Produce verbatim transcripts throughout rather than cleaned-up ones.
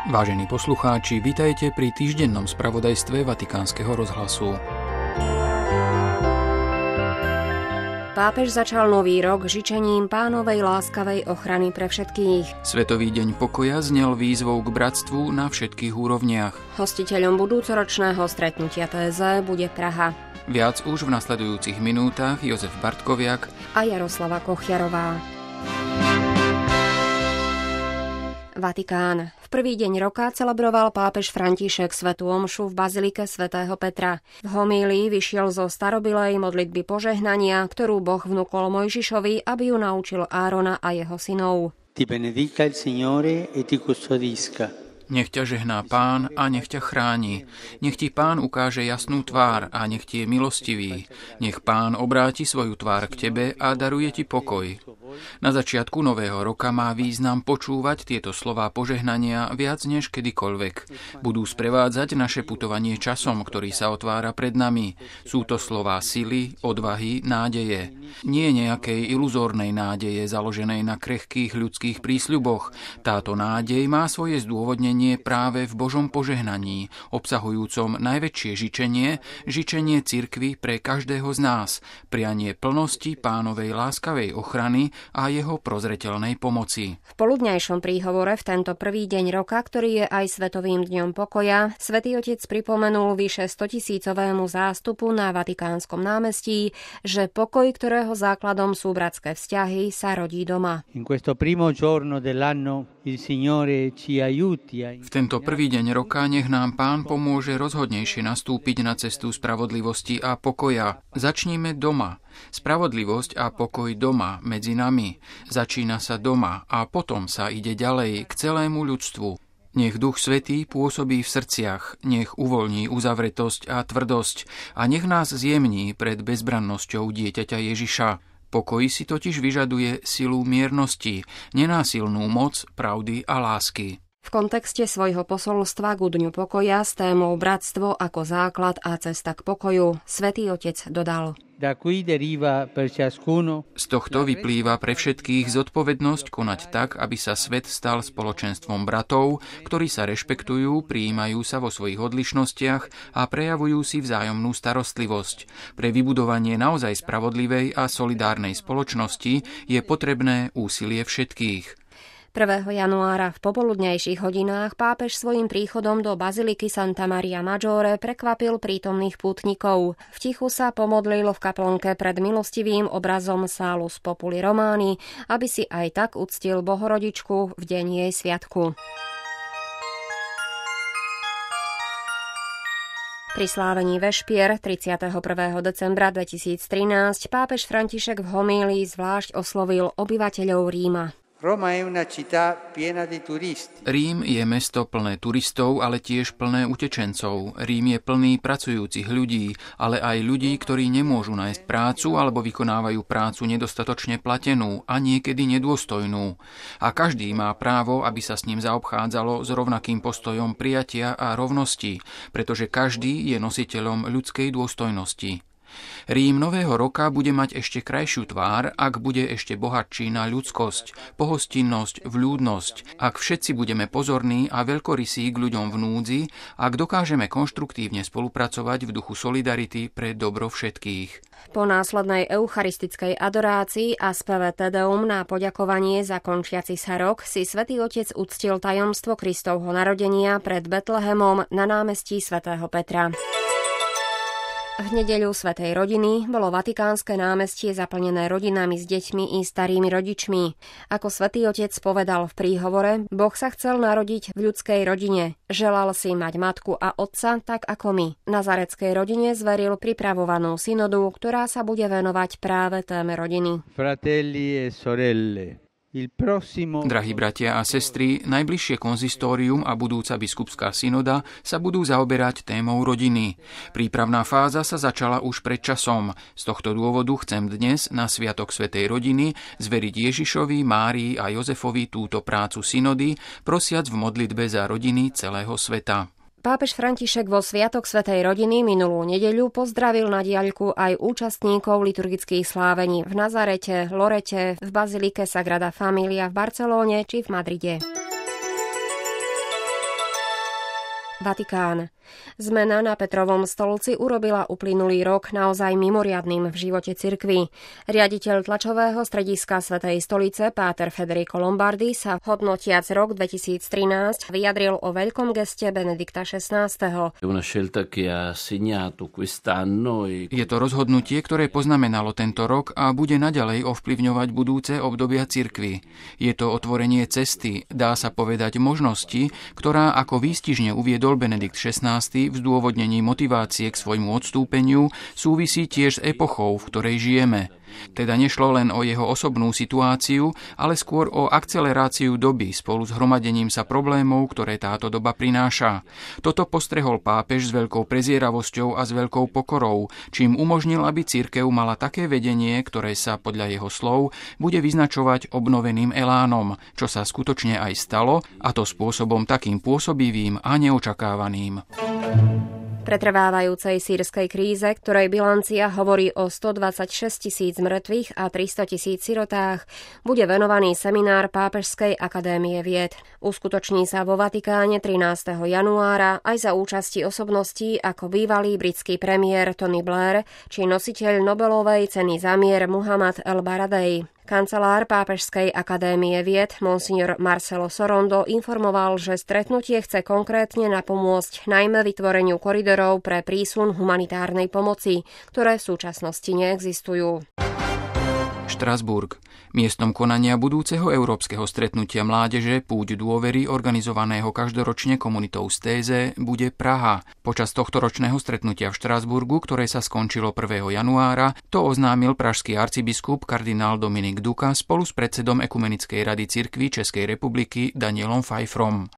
Vážení poslucháči, vitajte pri týždennom spravodajstve Vatikánskeho rozhlasu. Pápež začal nový rok žičením Pánovej láskavej ochrany pre všetkých. Svetový deň pokoja znel výzvou k bratstvu na všetkých úrovniach. Hostiteľom budúcoročného stretnutia té zet bude Praha. Viac už v nasledujúcich minútach Jozef Bartkoviak a Jaroslava Kochiarová. Vatikán. V prvý deň roka celebroval pápež František svätú omšu v bazilike svätého Petra. V homílii vyšiel zo starobilej modlitby požehnania, ktorú Boh vnúkol Mojžišovi, aby ju naučil Árona a jeho synov. Ti benedica il Signore e ti custodisca. Nech ťa žehná Pán a nech ťa chráni. Nech ti Pán ukáže jasnú tvár a nech ti je milostivý. Nech Pán obráti svoju tvár k tebe a daruje ti pokoj. Na začiatku nového roka má význam počúvať tieto slová požehnania viac než kedykoľvek. Budú sprevádzať naše putovanie časom, ktorý sa otvára pred nami. Sú to slová sily, odvahy, nádeje. Nie nejakej iluzórnej nádeje založenej na krehkých ľudských prísľuboch. Táto nádej má svoje zdôvodnenie práve v Božom požehnaní, obsahujúcom najväčšie žičenie, žičenie cirkvi pre každého z nás, prianie plnosti Pánovej láskavej ochrany a jeho prozreteľnej pomoci. V poludňajšom príhovore v tento prvý deň roka, ktorý je aj Svetovým dňom pokoja, Svätý Otec pripomenul vyše stotisícovému zástupu na Vatikánskom námestí, že pokoj, ktorého základom sú bratské vzťahy, sa rodí doma. In questo primo giorno dell'anno il Signore ci aiuti. V tento prvý deň roka nech nám Pán pomôže rozhodnejšie nastúpiť na cestu spravodlivosti a pokoja. Začníme doma. Spravodlivosť a pokoj doma, medzi nami. Začína sa doma a potom sa ide ďalej k celému ľudstvu. Nech Duch Svätý pôsobí v srdciach, nech uvoľní uzavretosť a tvrdosť a nech nás zjemní pred bezbrannosťou dieťaťa Ježiša. Pokoj si totiž vyžaduje silu miernosti, nenásilnú moc pravdy a lásky. V kontexte svojho posolstva k Dňu pokoja s témou bratstvo ako základ a cesta k pokoju Svätý Otec dodal. Z tohto vyplýva pre všetkých zodpovednosť konať tak, aby sa svet stal spoločenstvom bratov, ktorí sa rešpektujú, prijímajú sa vo svojich odlišnostiach a prejavujú si vzájomnú starostlivosť. Pre vybudovanie naozaj spravodlivej a solidárnej spoločnosti je potrebné úsilie všetkých. prvého januára v popoludňajších hodinách pápež svojím príchodom do baziliky Santa Maria Maggiore prekvapil prítomných pútnikov. V tichu sa pomodlil v kaplnke pred milostivým obrazom Salus Populi Romani, aby si aj tak uctil Bohorodičku v deň jej sviatku. Pri slávení vešpier tridsiateho prvého decembra dvetisíctrinásť pápež František v homílii zvlášť oslovil obyvateľov Ríma. Rím je mesto plné turistov, ale tiež plné utečencov. Rím je plný pracujúcich ľudí, ale aj ľudí, ktorí nemôžu nájsť prácu alebo vykonávajú prácu nedostatočne platenú a niekedy nedôstojnú. A každý má právo, aby sa s ním zaobchádzalo s rovnakým postojom prijatia a rovnosti, pretože každý je nositeľom ľudskej dôstojnosti. Rím nového roka bude mať ešte krajšiu tvár, ak bude ešte bohatší na ľudskosť, pohostinnosť, vľúdnosť, ak všetci budeme pozorní a veľkorysí k ľuďom v núdzi, ak dokážeme konštruktívne spolupracovať v duchu solidarity pre dobro všetkých. Po následnej eucharistickej adorácii a speve Te Deum na poďakovanie za končiaci sa rok si Svätý Otec uctil tajomstvo Kristovho narodenia pred Betlehemom na námestí svätého Petra. V nedeľu svätej rodiny bolo Vatikánske námestie zaplnené rodinami s deťmi i starými rodičmi. Ako Svätý Otec povedal v príhovore, Boh sa chcel narodiť v ľudskej rodine. Želal si mať matku a otca tak ako my. Nazareckej rodine zveril pripravovanú synodu, ktorá sa bude venovať práve téme rodiny. Fratelli e sorelle. Drahí bratia a sestry, najbližšie konzistórium a budúca biskupská synoda sa budú zaoberať témou rodiny. Prípravná fáza sa začala už pred časom. Z tohto dôvodu chcem dnes na Sviatok Svätej rodiny zveriť Ježišovi, Márii a Jozefovi túto prácu synody, prosiac v modlitbe za rodiny celého sveta. Pápež František vo Sviatok Svätej rodiny minulú nedeľu pozdravil na diaľku aj účastníkov liturgických slávení v Nazarete, Lorete, v bazilike Sagrada Familia v Barcelóne či v Madride. Vatikán. Zmena na Petrovom stolci urobila uplynulý rok naozaj mimoriadnym v živote cirkvi. Riaditeľ tlačového strediska Svätej stolice páter Federico Lombardi sa hodnotiac rok dvetisíctrinásť vyjadril o veľkom geste Benedikta šestnásteho. Je to rozhodnutie, ktoré poznamenalo tento rok a bude naďalej ovplyvňovať budúce obdobia cirkvi. Je to otvorenie cesty, dá sa povedať možnosti, ktorá ako výstižne uviedol Benedikt šestnásty v zdôvodnení motivácie k svojmu odstúpeniu súvisí tiež s epochou, v ktorej žijeme. Teda nešlo len o jeho osobnú situáciu, ale skôr o akceleráciu doby spolu s hromadením sa problémov, ktoré táto doba prináša. Toto postrehol pápež s veľkou prezieravosťou a s veľkou pokorou, čím umožnil, aby cirkev mala také vedenie, ktoré sa podľa jeho slov bude vyznačovať obnoveným elánom, čo sa skutočne aj stalo, a to spôsobom takým pôsobivým a neočakávaným. Pretrvávajúcej sýrskej kríze, ktorej bilancia hovorí o stodvadsaťšesť tisíc mŕtvych a tristo tisíc sirotách, bude venovaný seminár Pápežskej akadémie vied. Uskutoční sa vo Vatikáne trinásteho januára aj za účasti osobností ako bývalý britský premiér Tony Blair či nositeľ Nobelovej ceny za mier Muhammad el-Baradei. Kancelár Pápežskej akadémie vied monsignor Marcelo Sorondo informoval, že stretnutie chce konkrétne napomôcť najmä vytvoreniu koridorov pre prísun humanitárnej pomoci, ktoré v súčasnosti neexistujú. Štrasburg. Miestom konania budúceho európskeho stretnutia mládeže Púť dôvery, organizovaného každoročne komunitou z Téze, bude Praha. Počas tohto ročného stretnutia v Štrasburgu, ktoré sa skončilo prvého januára, to oznámil pražský arcibiskup kardinál Dominik Duka spolu s predsedom Ekumenickej rady cirkví Českej republiky Danielom Pfeifferom.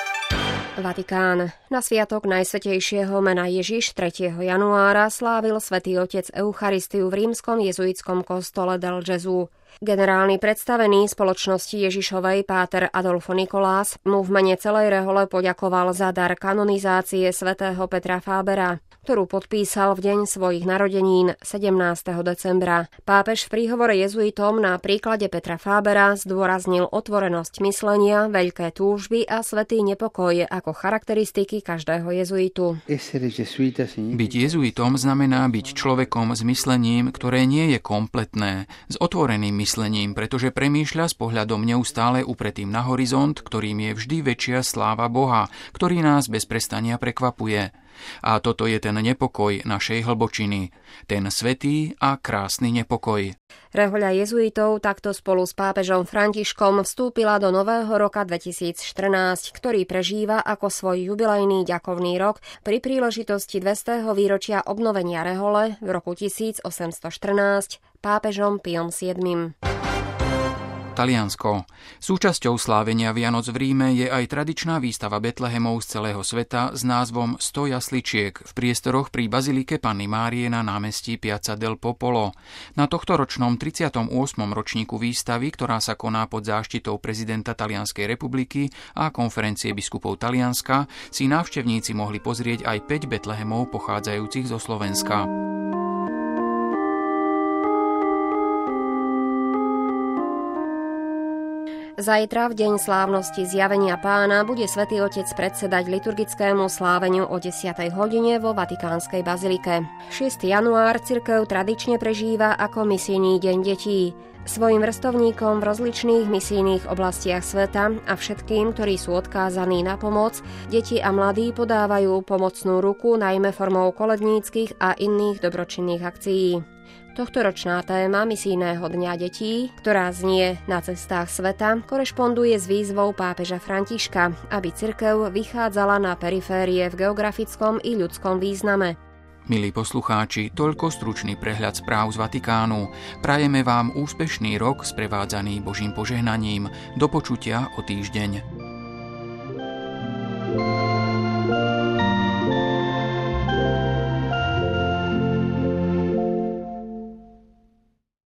Vatikán. Na sviatok Najsvätejšieho mena Ježiš tretieho januára slávil Svätý Otec Eucharistiu v rímskom jezuitskom kostole Del Gesù. Generálny predstavený spoločnosti Ježišovej páter Adolfo Nikolás mu v mene celej rehole poďakoval za dar kanonizácie svätého Petra Fábera, ktorú podpísal v deň svojich narodenín sedemnásteho decembra. Pápež v príhovore jezuitom na príklade Petra Fábera zdôraznil otvorenosť myslenia, veľké túžby a svätý nepokoj ako charakteristiky každého jezuitu. Byť jezuitom znamená byť človekom s myslením, ktoré nie je kompletné, s otvoreným myslením, pretože premýšľa s pohľadom neustále upretým na horizont, ktorým je vždy väčšia sláva Boha, ktorý nás bez prestania prekvapuje. A toto je ten nepokoj našej hlbočiny, ten svätý a krásny nepokoj. Rehoľa jezuitov takto spolu s pápežom Františkom vstúpila do nového roka dvetisícštrnásť, ktorý prežíva ako svoj jubilejný ďakovný rok pri príležitosti dvestého výročia obnovenia rehole v roku tisícosemstoštrnásť pápežom Piom siedmym. Taliansko. Súčasťou slávenia Vianoc v Ríme je aj tradičná výstava Betlehemov z celého sveta s názvom sto jasličiek v priestoroch pri bazilike Panny Márie na námestí Piazza del Popolo. Na tohtoročnom tridsiatom ôsmom ročníku výstavy, ktorá sa koná pod záštitou prezidenta Talianskej republiky a konferencie biskupov Talianska, si návštevníci mohli pozrieť aj päť Betlehemov pochádzajúcich zo Slovenska. Zajtra, v deň slávnosti Zjavenia Pána, bude Svätý Otec predsedať liturgickému sláveniu o desiatej hodine vo Vatikánskej bazilike. šiesteho január cirkev tradične prežíva ako misijný deň detí. Svojim vrstovníkom v rozličných misijných oblastiach sveta a všetkým, ktorí sú odkázaní na pomoc, deti a mladí podávajú pomocnú ruku najmä formou koledníckych a iných dobročinných akcií. Tohtoročná téma misijného dňa detí, ktorá znie Na cestách sveta, korešponduje s výzvou pápeža Františka, aby cirkev vychádzala na periférie v geografickom i ľudskom význame. Milí poslucháči, toľko stručný prehľad správ z Vatikánu. Prajeme vám úspešný rok sprevádzaný Božím požehnaním. Do počutia o týždeň.